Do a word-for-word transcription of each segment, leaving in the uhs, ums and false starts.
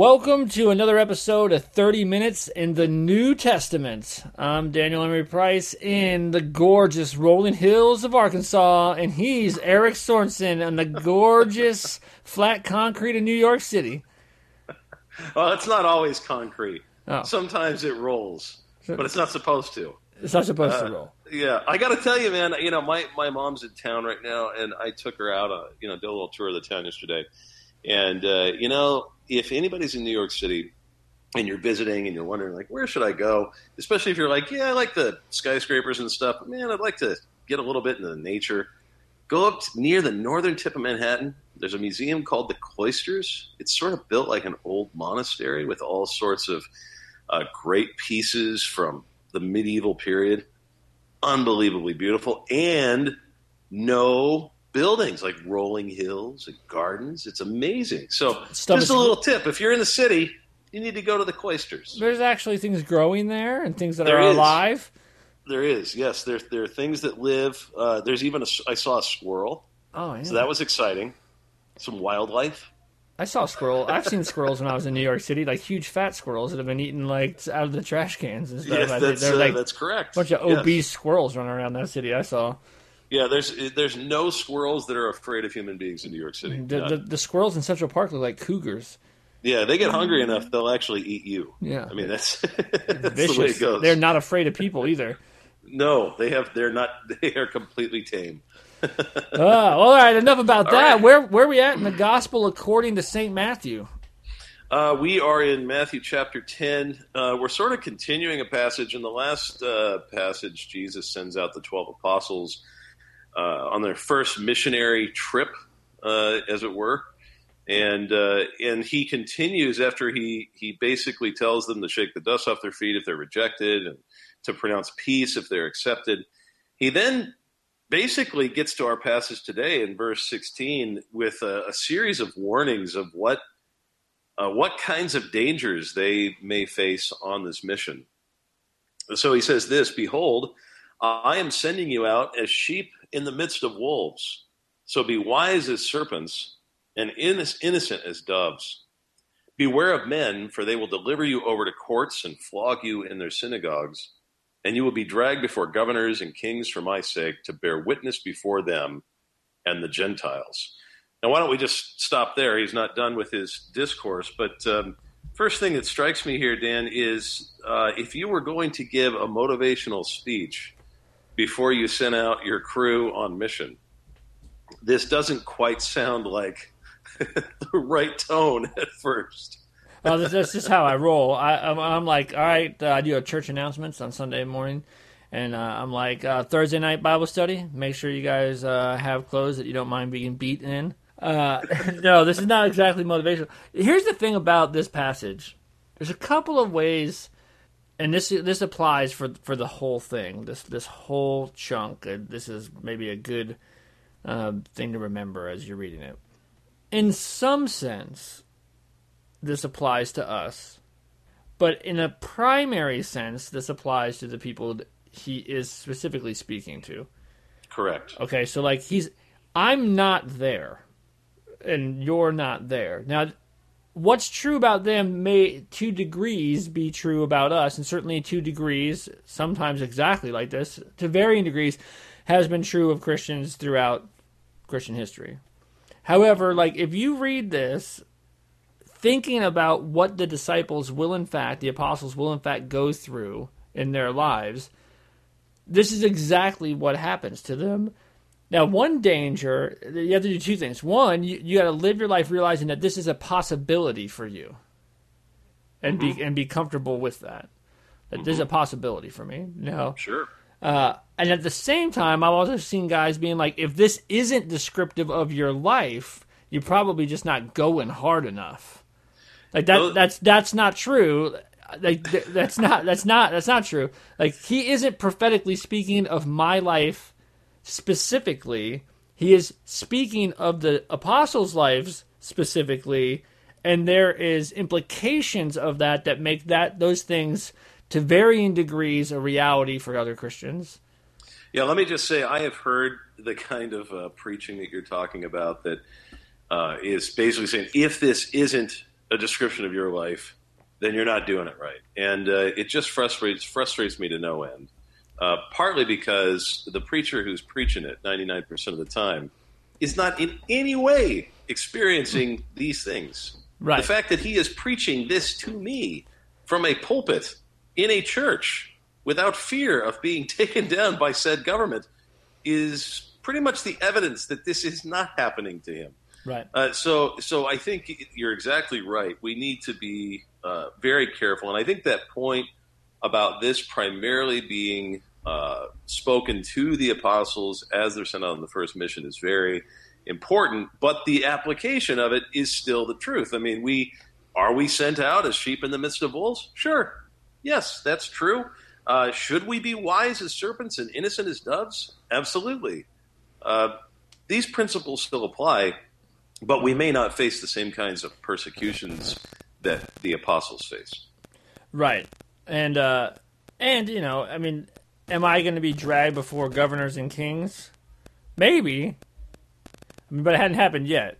Welcome to another episode of thirty minutes in the New Testament. I'm Daniel Emery Price in the gorgeous rolling hills of Arkansas, and he's Eric Sorensen on the gorgeous flat concrete of New York City. Well, it's not always concrete. Oh. Sometimes it rolls, but it's not supposed to. It's not supposed uh, to roll. Yeah, I got to tell you, man. You know, my, my mom's in town right now, and I took her out. Uh, you know, did a little tour of the town yesterday, and uh, you know, if anybody's in New York City and you're visiting and you're wondering, like, where should I go? Especially if you're like, yeah, I like the skyscrapers and stuff, but man, I'd like to get a little bit into the nature. Go up to, near the northern tip of Manhattan. There's a museum called the Cloisters. It's sort of built like an old monastery with all sorts of uh, great pieces from the medieval period. Unbelievably beautiful. And no buildings, like rolling hills and gardens. It's amazing. So Stuff just a little tip. If you're in the city, you need to go to the Cloisters. There's actually things growing there and things that There are is. alive. There is, yes. There, there are things that live. Uh, there's even a, I saw a squirrel. Oh, yeah. So that was exciting. Some wildlife. I saw a squirrel. I've seen squirrels when I was in New York City, like huge fat squirrels that have been eaten like out of the trash cans and stuff. Yes, I think that's, they're uh, like that's correct. a bunch of Yes. obese squirrels running around that city. I saw. Yeah, there's there's no squirrels that are afraid of human beings in New York City. The, Yeah, the, the squirrels in Central Park look like cougars. yeah they get hungry enough, they'll actually eat you. Yeah. I mean, that's, that's Vicious. the way it goes. They're not afraid of people either. No, they have. They're not. They are completely tame. Oh, all right, enough about All that. right. Where where are we at in the Gospel according to Saint Matthew? Uh, we are in Matthew chapter ten. Uh, we're sort of continuing a passage. In the last uh, passage, Jesus sends out the twelve apostles uh, on their first missionary trip, uh, as it were. And uh, and he continues after he, he basically tells them to shake the dust off their feet if they're rejected and to pronounce peace if they're accepted. He then basically gets to our passage today in verse sixteen with a, a series of warnings of what uh, what kinds of dangers they may face on this mission. So he says this, "Behold, I am sending you out as sheep in the midst of wolves. So be wise as serpents and innocent as doves. Beware of men, for they will deliver you over to courts and flog you in their synagogues. And you will be dragged before governors and kings for my sake to bear witness before them and the Gentiles." Now, why don't we just stop there? He's not done with his discourse. But um, first thing that strikes me here, Dan, is uh, if you were going to give a motivational speech before you sent out your crew on mission, this doesn't quite sound like the right tone at first. Well, this, that's just how I roll. I, I'm, I'm like, all right, uh, I do a church announcements on Sunday morning, and uh, I'm like, uh, Thursday night Bible study. Make sure you guys uh, have clothes that you don't mind being beaten in. Uh, no, this is not exactly motivational. Here's the thing about this passage. There's a couple of ways, and this this applies for for the whole thing. This this whole chunk. Uh, this is maybe a good uh, thing to remember as you're reading it. In some sense, this applies to us, but in a primary sense, this applies to the people that he is specifically speaking to. Correct. Okay, so like he's, I'm not there, and you're not there. Now, what's true about them may, to degrees, be true about us, and certainly two degrees, sometimes exactly like this, to varying degrees, has been true of Christians throughout Christian history. However, like if you read this, thinking about what the disciples will in fact, the apostles will in fact go through in their lives, this is exactly what happens to them. Now, one danger, you have to do two things. One, you, you got to live your life realizing that this is a possibility for you, and mm-hmm. be and be comfortable with that. That mm-hmm. there's a possibility for me. No, sure. Uh, and at the same time, I've also seen guys being like, if this isn't descriptive of your life, you're probably just not going hard enough. Like that, well, that's that's not true. Like that's not that's not that's not true. Like he isn't prophetically speaking of my life specifically. He is speaking of the apostles' lives specifically, and there is implications of that that make that those things to varying degrees a reality for other Christians. Yeah, let me just say I have heard the kind of uh, preaching that you're talking about that uh, is basically saying if this isn't a description of your life, then you're not doing it right. And uh, it just frustrates frustrates me to no end. Uh, partly because the preacher who's preaching it ninety-nine percent of the time is not in any way experiencing these things. Right. The fact that he is preaching this to me from a pulpit in a church without fear of being taken down by said government is pretty much the evidence that this is not happening to him. Right. Uh, so, so I think you're exactly right. We need to be uh, very careful, and I think that point about this primarily being uh, spoken to the apostles as they're sent out on the first mission is very important. But the application of it is still the truth. I mean, we are we sent out as sheep in the midst of wolves? Sure, yes, that's true. Uh, should we be wise as serpents and innocent as doves? Absolutely. Uh, these principles still apply, but we may not face the same kinds of persecutions that the apostles faced. Right. And, uh, and you know, I mean, am I going to be dragged before governors and kings? Maybe. I mean, but it hadn't happened yet.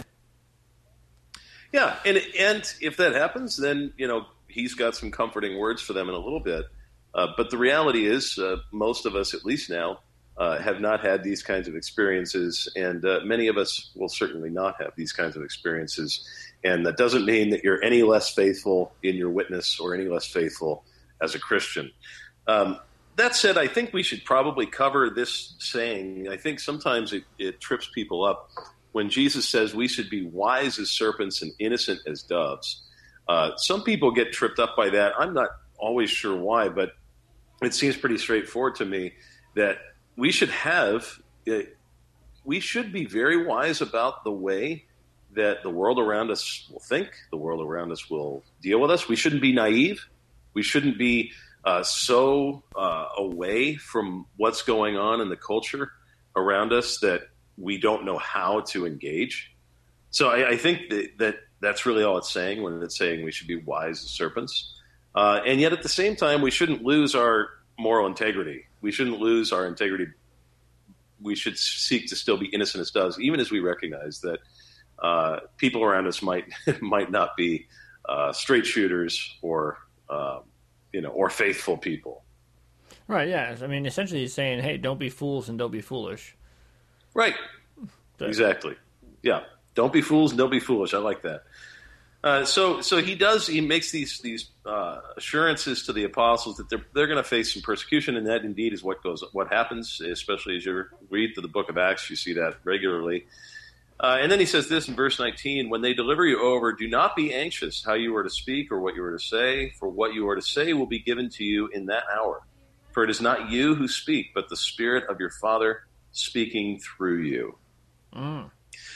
Yeah, and and if that happens, then, you know, he's got some comforting words for them in a little bit. Uh, but the reality is, uh, most of us, at least now, uh, have not had these kinds of experiences, and uh, many of us will certainly not have these kinds of experiences. And that doesn't mean that you're any less faithful in your witness or any less faithful as a Christian. Um, that said, I think we should probably cover this saying. I think sometimes it, it trips people up when Jesus says we should be wise as serpents and innocent as doves. Uh, some people get tripped up by that. I'm not always sure why, but it seems pretty straightforward to me that we should have, uh, we should be very wise about the way that the world around us will think, the world around us will deal with us. We shouldn't be naive. We shouldn't be uh, so uh, away from what's going on in the culture around us that we don't know how to engage. So I, I think that, that that's really all it's saying when it's saying we should be wise as serpents. Uh, and yet at the same time, we shouldn't lose our moral integrity. We shouldn't lose our integrity. We should seek to still be innocent as doves, even as we recognize that uh, people around us might might not be uh, straight shooters or uh, you know or faithful people. Right. Yeah. I mean, essentially, he's saying, "Hey, don't be fools and don't be foolish." Right. So. Exactly. Yeah. Don't be fools and don't be foolish. I like that. Uh, so, so he does. He makes these these uh, assurances to the apostles that they're they're going to face some persecution, and that indeed is what goes what happens. Especially as you read through the book of Acts, you see that regularly. Uh, and then he says this in verse nineteen: "When they deliver you over, do not be anxious how you are to speak or what you are to say, for what you are to say will be given to you in that hour. For it is not you who speak, but the Spirit of your Father speaking through you." Mm.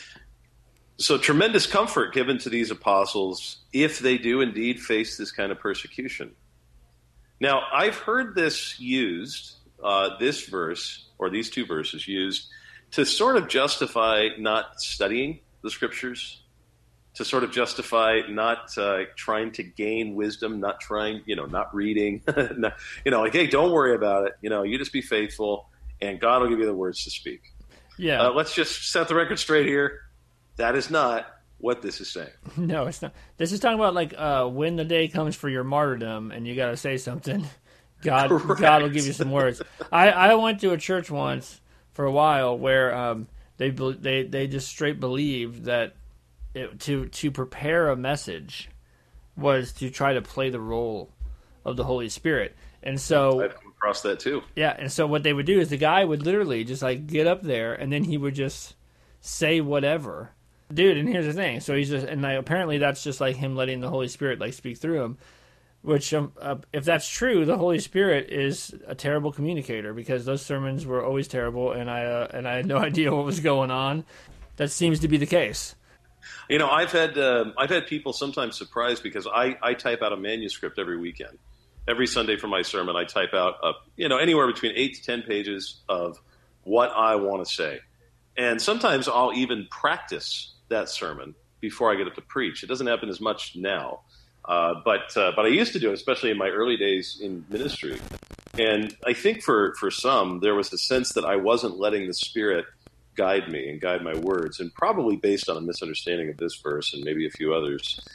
So tremendous comfort given to these apostles if they do indeed face this kind of persecution. Now, I've heard this used, uh, this verse, or these two verses used, to sort of justify not studying the Scriptures, to sort of justify not uh, trying to gain wisdom, not trying, you know, not reading, not, you know, like, hey, don't worry about it. You know, you just be faithful, and God will give you the words to speak. Yeah. Uh, let's just set the record straight here. That is not what this is saying. No, it's not. This is talking about like uh, when the day comes for your martyrdom and you got to say something. God, Correct. God will give you some words. I, I went to a church once for a while where um, they they they just straight believed that it, to to prepare a message was to try to play the role of the Holy Spirit, and so I've come across that too. Yeah, and so what they would do is the guy would literally just like get up there and then he would just say whatever. Dude, and here's the thing. So he's just, and like, apparently that's just like him letting the Holy Spirit like speak through him. Which, um, uh, if that's true, the Holy Spirit is a terrible communicator because those sermons were always terrible, and I uh, and I had no idea what was going on. That seems to be the case. You know, I've had uh, I've had people sometimes surprised because I, I type out a manuscript every weekend. Every Sunday for my sermon, I type out a, you know anywhere between eight to ten pages of what I want to say, and sometimes I'll even practice that sermon before I get up to preach. It doesn't happen as much now, uh, but uh, but I used to do it, especially in my early days in ministry. And I think for, for some, there was a sense that I wasn't letting the Spirit guide me and guide my words, and probably based on a misunderstanding of this verse and maybe a few others.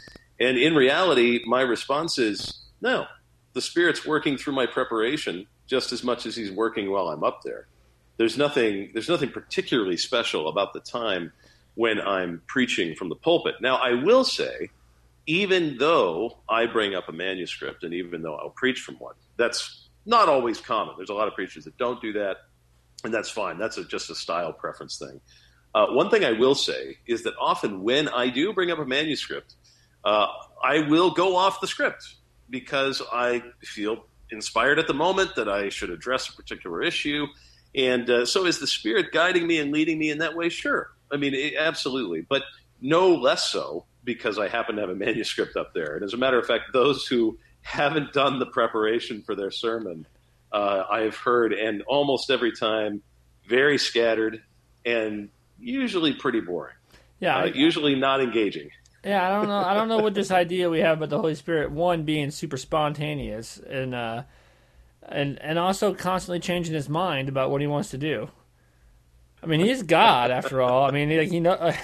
And in reality, my response is, no, the Spirit's working through my preparation just as much as he's working while I'm up there. There's nothing, there's nothing particularly special about the time when I'm preaching from the pulpit. Now, I will say, even though I bring up a manuscript and even though I'll preach from one, that's not always common. There's a lot of preachers that don't do that, and that's fine. That's a, just a style preference thing. Uh, one thing I will say is that often when I do bring up a manuscript, uh, I will go off the script because I feel inspired at the moment that I should address a particular issue. And uh, so is the Spirit guiding me and leading me in that way? Sure. I mean, it, absolutely. But no less so because I happen to have a manuscript up there. And as a matter of fact, those who haven't done the preparation for their sermon, uh, I have heard, and almost every time, very scattered and usually pretty boring. Yeah, uh, I, usually not engaging. Yeah, I don't know. I don't know what this idea we have about the Holy Spirit. One being super spontaneous, and uh, and and also constantly changing his mind about what he wants to do. I mean, he's God after all. I mean, he, like, he know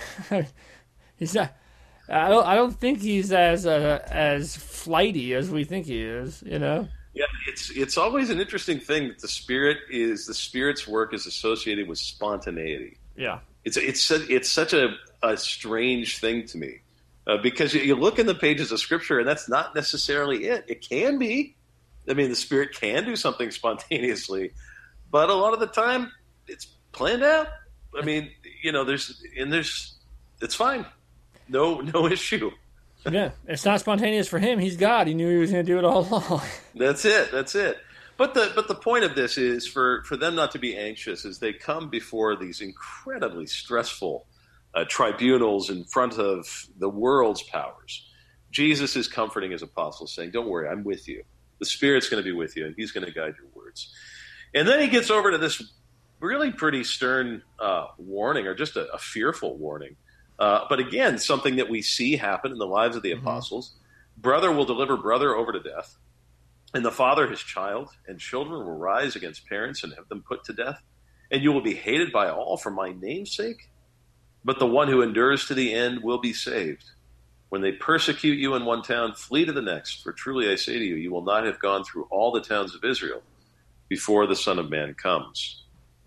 he's not. I don't. I don't think he's as uh, as flighty as we think he is. You know. Yeah, it's it's always an interesting thing that the Spirit is the Spirit's work is associated with spontaneity. Yeah, it's it's it's such a, a strange thing to me uh, because you, you look in the pages of Scripture and that's not necessarily it. It can be. I mean, the Spirit can do something spontaneously, but a lot of the time it's planned out. I mean, you know, there's and there's it's fine. No, no issue. Yeah, it's not spontaneous for him. He's God. He knew he was going to do it all along. That's it. That's it. But the but the point of this is for, for them not to be anxious as they come before these incredibly stressful uh, tribunals in front of the world's powers. Jesus is comforting his apostles, saying, "Don't worry, I'm with you. The Spirit's going to be with you, and he's going to guide your words." And then he gets over to this really pretty stern uh, warning, or just a, a fearful warning. Uh, but again, something that we see happen in the lives of the mm-hmm. apostles. Brother will deliver brother over to death, and the father his child, and children will rise against parents and have them put to death. And you will be hated by all for my name's sake, but the one who endures to the end will be saved. When they persecute you in one town, flee to the next, for truly I say to you, you will not have gone through all the towns of Israel before the Son of Man comes.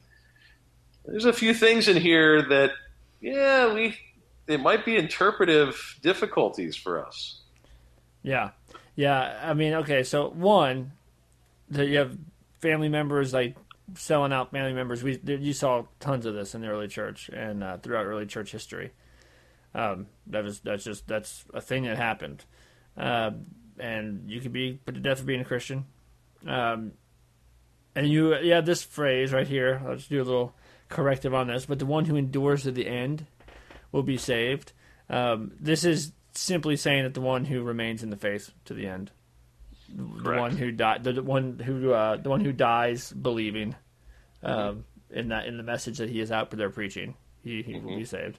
There's a few things in here that, yeah, we... it might be interpretive difficulties for us. Yeah. Yeah. I mean, okay, so one, that you have family members, like selling out family members. We You saw tons of this in the early church and uh, throughout early church history. Um, that was that's just that's a thing that happened. Uh, and you could be put to death for being a Christian. Um, and you, yeah, this phrase right here, I'll just do a little corrective on this, but the one who endures to the end will be saved. Um, this is simply saying that the one who remains in the faith to the end, the Correct. one who died, the one who uh, the one who dies believing um, mm-hmm. in that in the message that he is out there preaching, he, he mm-hmm. will be saved.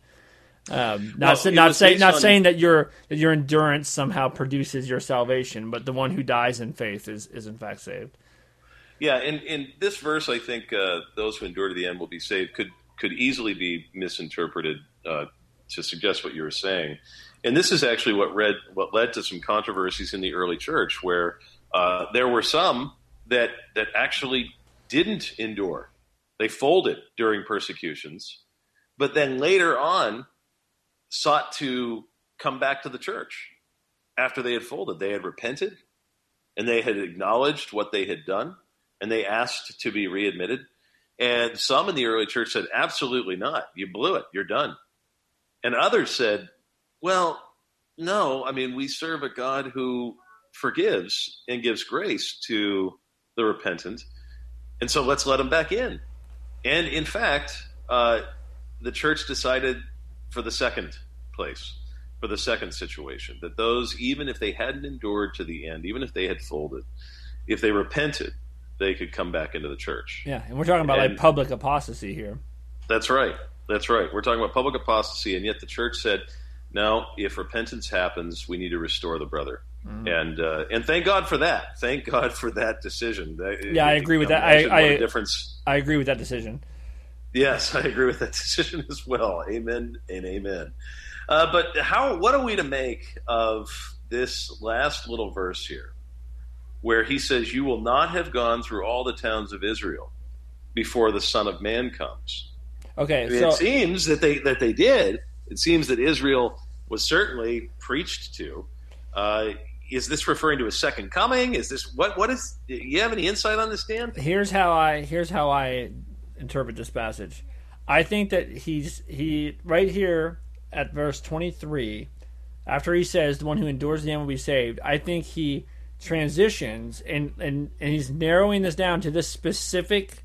Um, not well, not saying not on... saying that your that your endurance somehow produces your salvation, but the one who dies in faith is is in fact saved. Yeah, in in this verse, I think uh, those who endure to the end will be saved could could easily be misinterpreted Uh, to suggest what you were saying. And this is actually what read, what led to some controversies in the early church, where uh, there were some that that actually didn't endure. They folded during persecutions, but then later on sought to come back to the church after they had folded. They had repented, and they had acknowledged what they had done, and they asked to be readmitted. And some in the early church said, absolutely not. You blew it. You're done. And others said, well, no, I mean, we serve a God who forgives and gives grace to the repentant, and so let's let them back in. And in fact, uh, the church decided for the second place, for the second situation, that those, even if they hadn't endured to the end, even if they had folded, if they repented, they could come back into the church. Yeah, and we're talking about and, like public apostasy here. That's right. That's right. We're talking about public apostasy, and yet the church said, no, if repentance happens, we need to restore the brother. Mm-hmm. And uh, and thank God for that. Thank God for that decision. Yeah, I agree with that. I, I, difference. I agree with that decision. Yes, I agree with that decision as well. Amen and amen. Uh, but how? What are we to make of this last little verse here, where he says, "You will not have gone through all the towns of Israel before the Son of Man comes." Okay, I mean, so it seems that they that they did. It seems that Israel was certainly preached to. Uh, is this referring to a second coming? Is this what? What is? Do you have any insight on this, Dan? here's how I here's how I interpret this passage. I think that he's he right here at verse twenty-three, after he says, "The one who endures to the end will be saved." I think he transitions and and and he's narrowing this down to this specific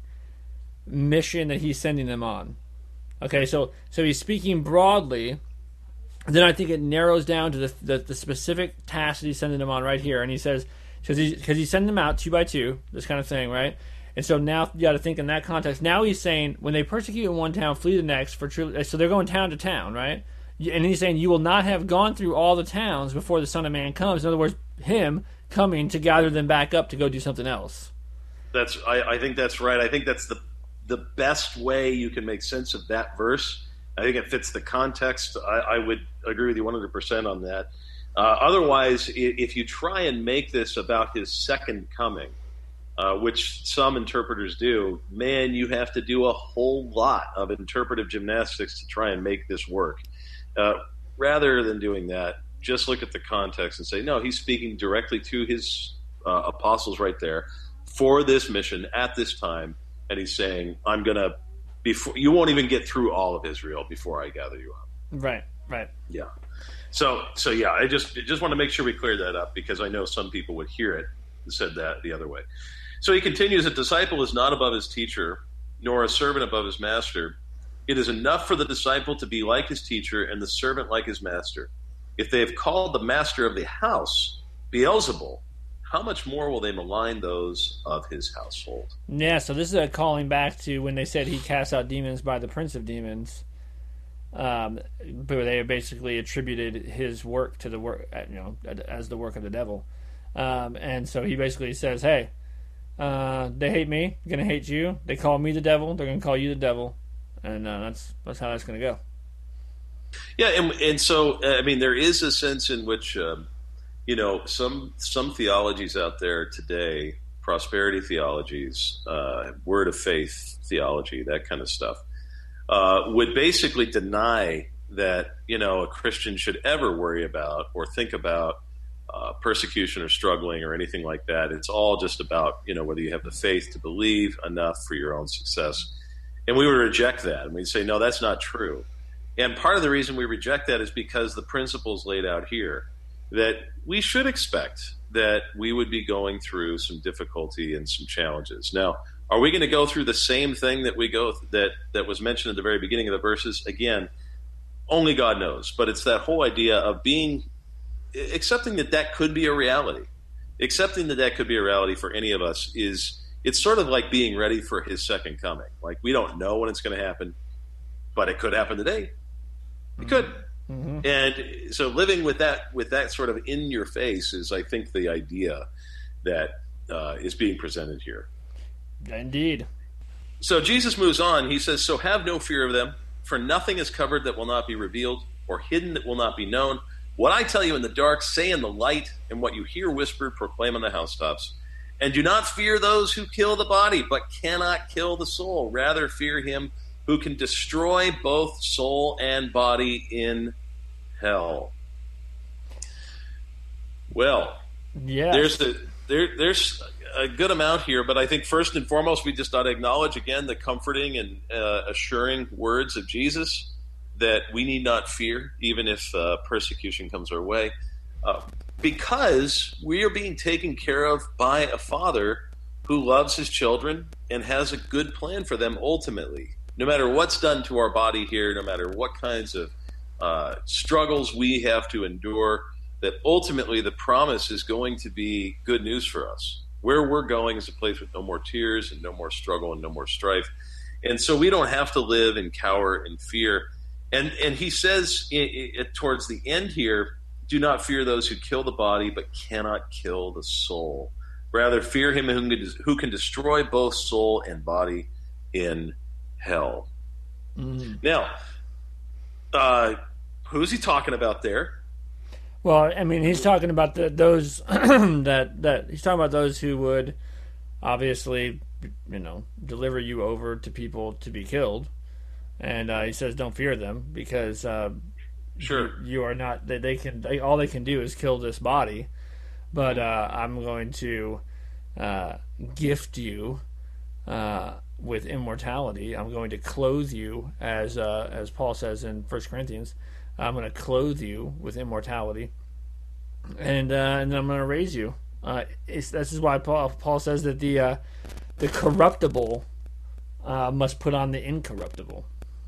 mission that he's sending them on. Okay, so so he's speaking broadly. Then I think it narrows down to the the, the specific task that he's sending them on right here, and he says because he, cause he's sending them out two by two, this kind of thing, right? And so now you got to think in that context. Now he's saying when they persecute in one town, flee the next. For true, so they're going town to town, right? And he's saying you will not have gone through all the towns before the Son of Man comes. In other words, him coming to gather them back up to go do something else. That's I, I think that's right. I think that's the the best way you can make sense of that verse. I think it fits the context. I, I would agree with you one hundred percent on that. Uh, otherwise, if you try and make this about his second coming, uh, which some interpreters do, man, you have to do a whole lot of interpretive gymnastics to try and make this work. Uh, rather than doing that, just look at the context and say, no, he's speaking directly to his uh, apostles right there for this mission at this time, and he's saying, I'm going to, before you won't even get through all of Israel before I gather you up. Right, right. Yeah. So, so yeah, I just just want to make sure we clear that up because I know some people would hear it and said that the other way. So he continues, a disciple is not above his teacher, nor a servant above his master. It is enough for the disciple to be like his teacher and the servant like his master. If they have called the master of the house Beelzebul, how much more will they malign those of his household? Yeah, so this is a calling back to when they said he cast out demons by the prince of demons. Um, but they basically attributed his work to the work, you know, as the work of the devil. Um, and so he basically says, hey, uh, they hate me, going to hate you. They call me the devil, they're going to call you the devil. And uh, that's that's how that's going to go. Yeah, and, and so, I mean, there is a sense in which, um, you know, some some theologies out there today, prosperity theologies, uh, word of faith theology, that kind of stuff, uh, would basically deny that, you know, a Christian should ever worry about or think about uh, persecution or struggling or anything like that. It's all just about, you know, whether you have the faith to believe enough for your own success. And we would reject that. And we'd say, no, that's not true. And part of the reason we reject that is because the principles laid out here, that we should expect that we would be going through some difficulty and some challenges. Now, are we going to go through the same thing that we go that that was mentioned at the very beginning of the verses? Again, only God knows. But it's that whole idea of being, accepting that that could be a reality. Accepting that that could be a reality for any of us is, it's sort of like being ready for his second coming. Like, we don't know when it's going to happen, but it could happen today. It could. Mm-hmm. And so living with that with that sort of in your face is, I think, the idea that uh, is being presented here. Indeed. So Jesus moves on. He says, so have no fear of them, for nothing is covered that will not be revealed, or hidden that will not be known. What I tell you in the dark, say in the light, and what you hear whispered, proclaim on the housetops. And do not fear those who kill the body, but cannot kill the soul. Rather fear him who can destroy both soul and body in hell. Well, yes. there's a, there, there's a good amount here, but I think first and foremost we just ought to acknowledge again the comforting and uh, assuring words of Jesus that we need not fear, even if uh, persecution comes our way, uh, because we are being taken care of by a Father who loves his children and has a good plan for them ultimately. No matter what's done to our body here, no matter what kinds of uh, struggles we have to endure, that ultimately the promise is going to be good news for us. Where we're going is a place with no more tears and no more struggle and no more strife. And so we don't have to live and cower in fear. And and he says it, it, towards the end here, do not fear those who kill the body but cannot kill the soul. Rather fear him who can, who can destroy both soul and body in hell. Mm. Now, uh, who's he talking about there? Well, I mean, he's talking about the, those that that he's talking about those who would obviously, you know, deliver you over to people to be killed, and uh, he says, "Don't fear them because uh, Sure. you, you are not. They, they can they, all they can do is kill this body, but uh, I'm going to uh, gift you uh, with immortality. I'm going to clothe you, as uh, as Paul says in First Corinthians." I'm going to clothe you with immortality, and uh, and I'm going to raise you. Uh, it's, this is why Paul Paul says that the uh, the corruptible uh, must put on the incorruptible.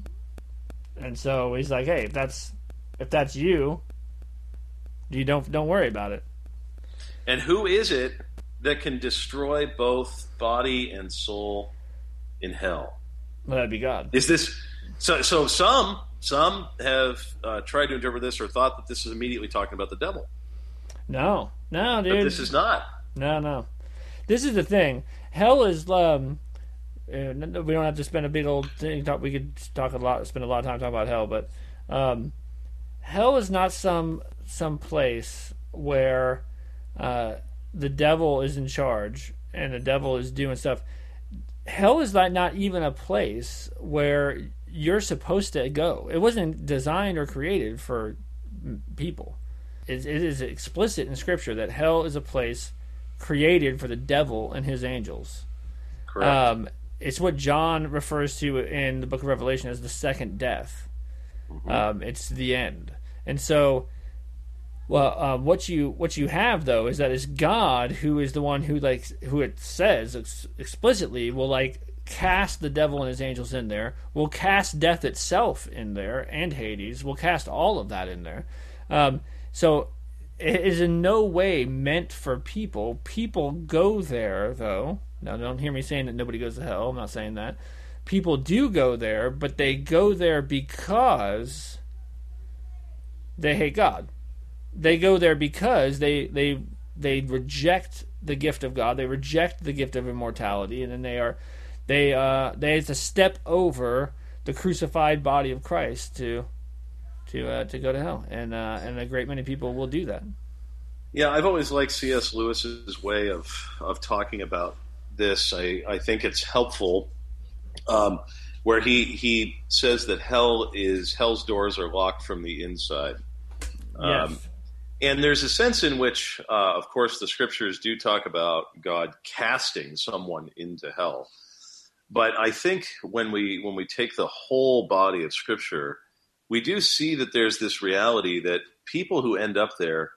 And so he's like, hey, if that's if that's you, you don't don't worry about it. And who is it that can destroy both body and soul in hell? Well, that'd be God. Is this so? So some. Some have uh, tried to interpret this or thought that this is immediately talking about the devil. No, no, dude. But this is not. No, no. This is the thing. Hell is. Um, uh, we don't have to spend a big old thing. Talk, we could talk a lot, spend a lot of time talking about hell, but um, hell is not some some place where uh, the devil is in charge and the devil is doing stuff. Hell is like not even a place where you're supposed to go. It wasn't designed or created for people. It, it is explicit in Scripture that hell is a place created for the devil and his angels. Correct. Um, it's what John refers to in the book of Revelation as the second death. Mm-hmm. Um, it's the end. And so, well, uh, what you what you have though is that it's God who is the one who like who it says ex- explicitly will like. cast the devil and his angels in there. We'll cast death itself in there and Hades. We'll cast all of that in there. Um, so it is in no way meant for people. People go there, though. Now, don't hear me saying that nobody goes to hell. I'm not saying that. People do go there, but they go there because they hate God. They go there because they they they reject the gift of God. They reject the gift of immortality, and then they are They uh, they have to step over the crucified body of Christ to to uh, to go to hell, and uh, and a great many people will do that. Yeah, I've always liked C S Lewis's way of of talking about this. I, I think it's helpful, um, where he he says that hell is hell's doors are locked from the inside. Yes. Um, and there's a sense in which, uh, of course, the scriptures do talk about God casting someone into hell. But I think when we when we take the whole body of Scripture, we do see that there's this reality that people who end up there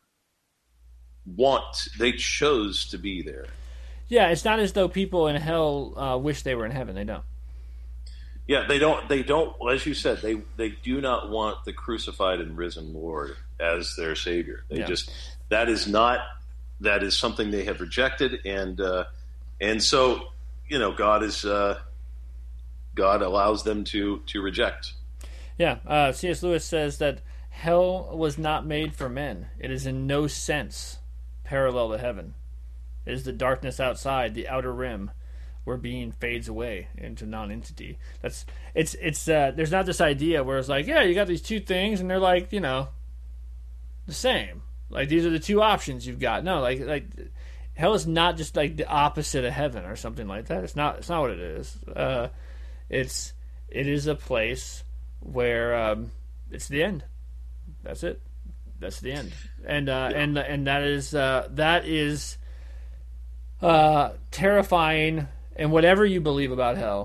want, they chose to be there. Yeah, it's not as though people in hell uh, wish they were in heaven. They don't. Yeah, they don't. They don't. As you said, they they do not want the crucified and risen Lord as their Savior. They yeah. just that is not that is something they have rejected, and uh, and so. You know, God is uh, God allows them to to reject. Yeah, uh, C S Lewis says that hell was not made for men. It is in no sense parallel to heaven. It is the darkness outside, the outer rim, where being fades away into non-entity. That's it's it's. Uh, there's not this idea where it's like, yeah, you got these two things, and they're like, you know, the same. Like these are the two options you've got. No, like like. Hell is not just like the opposite of heaven or something like that. It's not. It's not what it is. Uh, it's it is a place where um, it's the end. That's it. That's the end. And uh, yeah. and and that is uh, that is uh, terrifying. And whatever you believe about hell,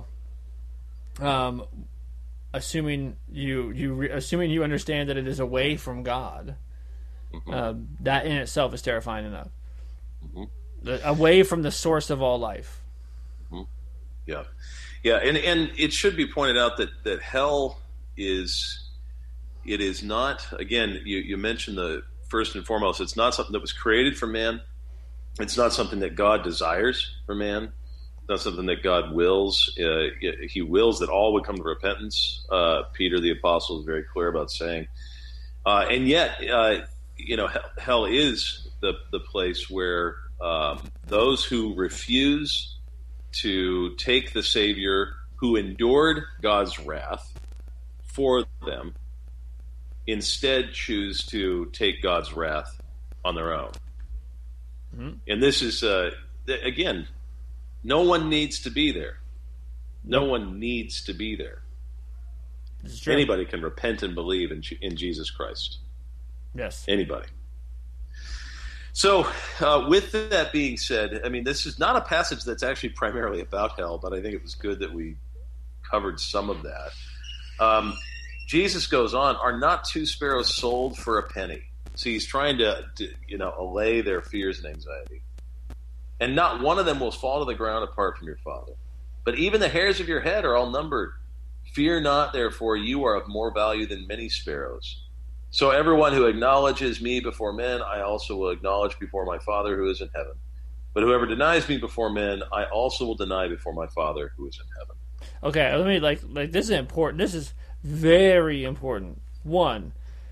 um, assuming you you re- assuming you understand that it is away from God, mm-hmm. uh, that in itself is terrifying enough. Mm-hmm. Away from the source of all life. Mm-hmm. Yeah, yeah, and and it should be pointed out that, that hell is it is not. Again, you, you mentioned the first and foremost. It's not something that was created for man. It's not something that God desires for man. It's not something that God wills. Uh, he wills that all would come to repentance. Uh, Peter the apostle is very clear about saying, uh, and yet, uh, you know, hell, hell is the the place where. Um, those who refuse to take the Savior who endured God's wrath for them instead choose to take God's wrath on their own. Mm-hmm. And this is, uh, again, no one needs to be there. No nope. one needs to be there. Anybody can repent and believe in, in Jesus Christ. Yes. Anybody. So, uh, with that being said, I mean, this is not a passage that's actually primarily about hell, but I think it was good that we covered some of that. Um, Jesus goes on, are not two sparrows sold for a penny? So he's trying to, to, you know, allay their fears and anxiety. And not one of them will fall to the ground apart from your Father. But even the hairs of your head are all numbered. Fear not, therefore, you are of more value than many sparrows. So everyone who acknowledges me before men, I also will acknowledge before my Father who is in heaven. But whoever denies me before men, I also will deny before my Father who is in heaven. Okay, let me, like, like this is important. This is very important. One,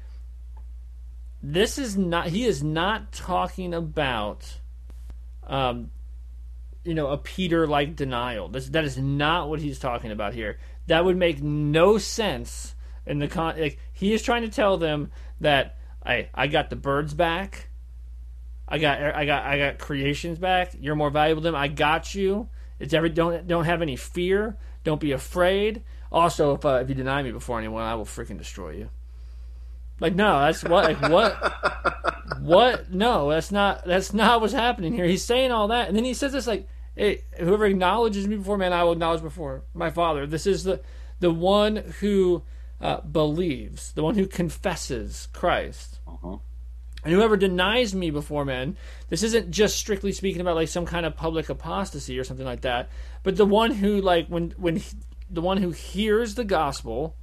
this is not, he is not talking about, um, you know, a Peter-like denial. This, that is not what he's talking about here. That would make no sense in the con. Like, he is trying to tell them that I I got the birds back, I got I got I got creations back. You're more valuable than them. I got you. It's every don't don't have any fear. Don't be afraid. Also, if uh, if you deny me before anyone, I will freaking destroy you. Like, no, that's what like what what? No, that's not that's not what's happening here. He's saying all that, and then he says this like, hey, whoever acknowledges me before man, I will acknowledge before my Father. This is the the one who uh, believes, the one who confesses Christ. Uh-huh. And whoever denies me before men, this isn't just strictly speaking about like some kind of public apostasy or something like that, but the one who like when when he, the one who hears the gospel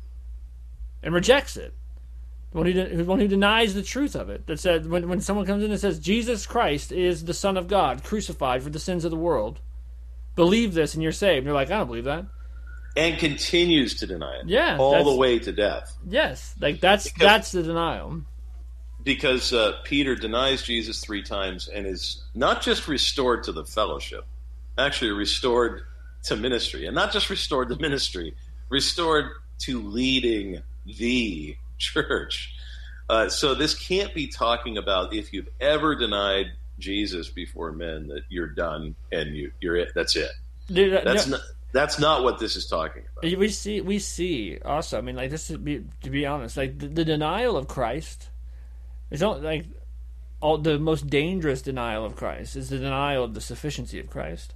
and rejects it. The one, who, the one who denies the truth of it. That said, when, when someone comes in and says, Jesus Christ is the Son of God, crucified for the sins of the world, believe this and you're saved. And you're like, I don't believe that. And continues to deny it. Yeah. All the way to death. Yes. Like that's because, that's the denial. Because uh, Peter denies Jesus three times and is not just restored to the fellowship, actually restored to ministry. And not just restored to ministry, restored to leading the church. Uh, so this can't be talking about if you've ever denied Jesus before men that you're done and you, you're it. That's it. Dude, that's no, not. That's not what this is talking about. We see. We see also. I mean, like this. To be, to be honest, like the, the denial of Christ is not like all the most dangerous denial of Christ is the denial of the sufficiency of Christ.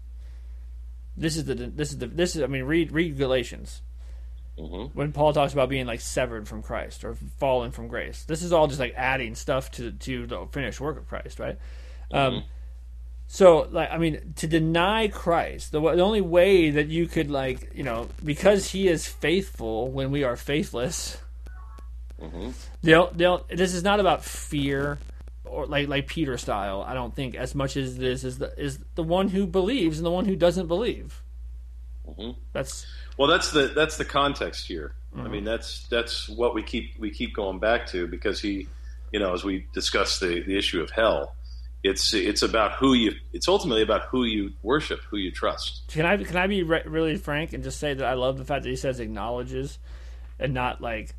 This is the. This is the. This is. I mean, read read Galatians. Mm-hmm. When Paul talks about being like severed from Christ or fallen from grace, this is all just like adding stuff to to the finished work of Christ, right? Mm-hmm. Um, so, like, I mean, to deny Christ, the, the only way that you could, like, you know, because He is faithful when we are faithless. Mm-hmm. They'll, they'll, this is not about fear or like like Peter style. I don't think as much as this is the is the one who believes and the one who doesn't believe. Mm-hmm. That's. Well, that's the that's the context here. Mm-hmm. I mean, that's that's what we keep we keep going back to because he, you know, as we discuss the, the issue of hell, it's it's about who you. It's ultimately about who you worship, who you trust. Can I can I be re- really frank and just say that I love the fact that he says acknowledges, and not like,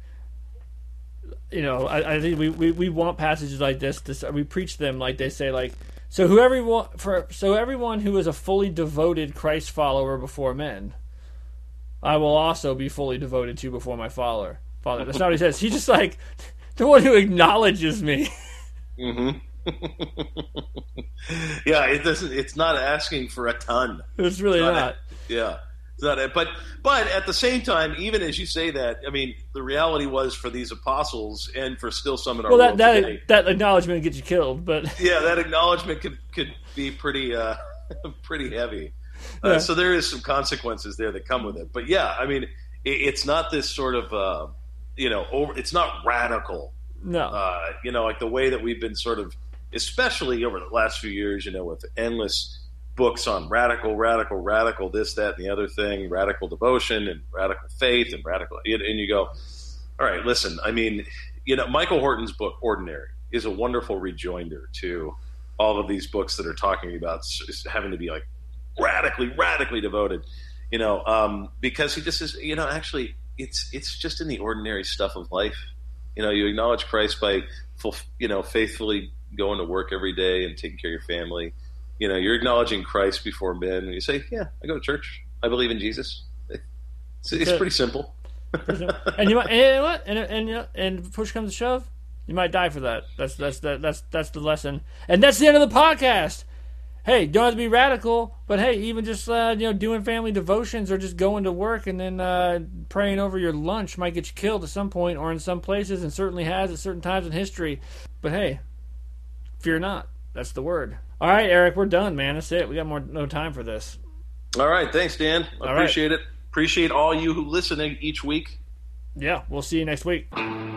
you know, I, I think we, we, we want passages like this. To, we preach them like they say like so whoever for so everyone who is a fully devoted Christ follower before men, I will also be fully devoted to before my Father. Father. That's not what he says. He's just like the one who acknowledges me. Mm-hmm. Yeah, it doesn't. It's not asking for a ton. It's really it's not. not. A, yeah, it's not. A, but but at the same time, even as you say that, I mean, the reality was for these apostles and for still some in our well, that world that today, that acknowledgement gets you killed. But yeah, that acknowledgement could could be pretty uh, pretty heavy. Uh, yeah. So there is some consequences there that come with it. But yeah, I mean, it, it's not this sort of, uh, you know, over, it's not radical. No. Uh, you know, like the way that we've been sort of, especially over the last few years, you know, with endless books on radical, radical, radical, this, that, and the other thing, radical devotion and radical faith and radical, and you go, all right, listen, I mean, you know, Michael Horton's book, Ordinary, is a wonderful rejoinder to all of these books that are talking about having to be like, radically, radically devoted, you know, um, because he just says, you know, actually, it's it's just in the ordinary stuff of life. You know, you acknowledge Christ by, you know, faithfully going to work every day and taking care of your family. You know, you're acknowledging Christ before men. And you say, yeah, I go to church. I believe in Jesus. It's, it's pretty simple. and you might, and you know what? And and you know, and push comes to shove, you might die for that. That's that's that, that's that's the lesson. And that's the end of the podcast. Hey, don't have to be radical, but hey, even just uh, you know, doing family devotions or just going to work and then uh, praying over your lunch might get you killed at some point, or in some places, and certainly has at certain times in history. But hey, fear not. That's the word. All right, Eric, we're done, man. That's it. We got more no time for this. All right, thanks, Dan. I all appreciate right. it. Appreciate all you who listen each week. Yeah, we'll see you next week.